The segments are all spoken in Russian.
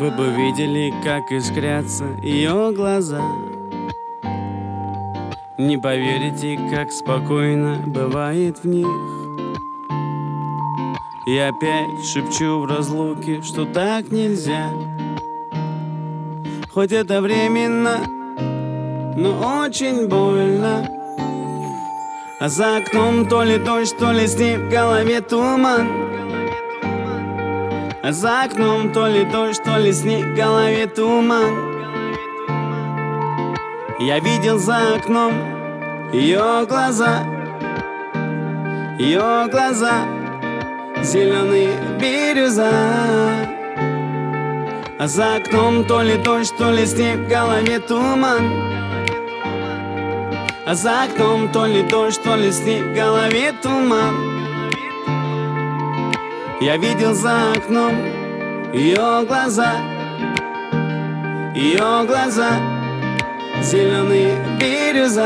Вы бы видели, как искрятся ее глаза. Не поверите, как спокойно бывает в них. И опять шепчу в разлуке, что так нельзя. Хоть это временно, но очень больно. А за окном то ли дождь, то ли снег, в голове туман. А за окном то ли дождь, то ли снег, в голове туман. Я видел за окном ее глаза, зеленые бирюза. А за окном то ли дождь, то ли снег, в голове туман. А за окном то ли дождь, то ли снег, в голове туман. Я видел за окном ее глаза, зеленые бирюза.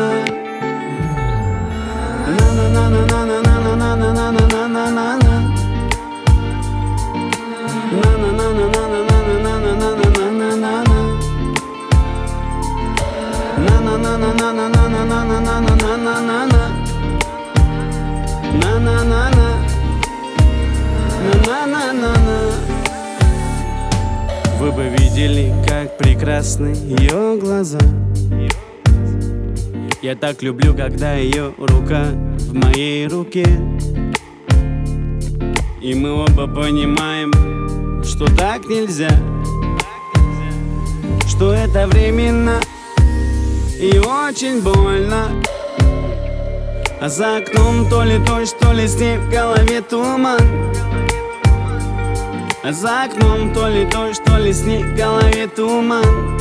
Вы бы видели, как прекрасны ее глаза. Я так люблю, когда ее рука в моей руке. И мы оба понимаем, что так нельзя, что это временно и очень больно. А за окном то ли дождь, то ли снег, в голове туман. А за окном то ли дождь, то ли снег, в голове туман.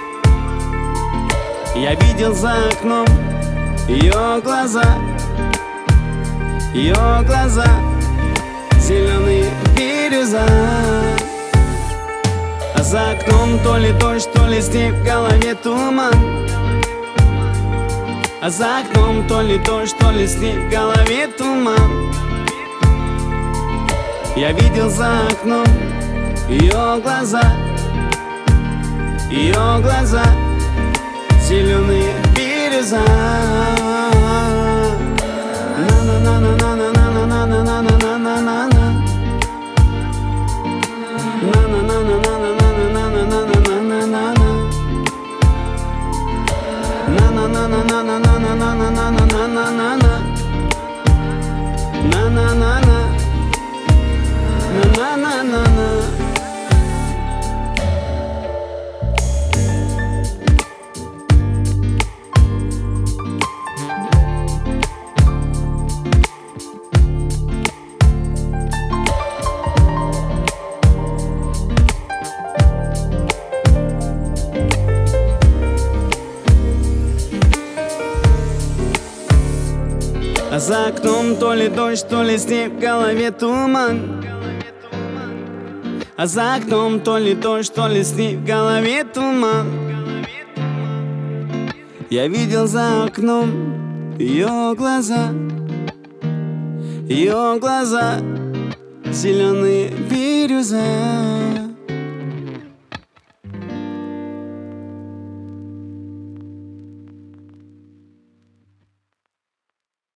Я видел за окном ее глаза, зеленые бирюза. А за окном то ли дождь, то ли снег, в голове туман. А за окном то ли дождь, то ли снег, в голове туман. Я видел за окном ее глаза, зеленые бирюза. А за окном то ли дождь, то ли снег, в голове туман. А за окном то ли дождь, то ли снег, в голове туман. Я видел за окном ее глаза, зеленые бирюза.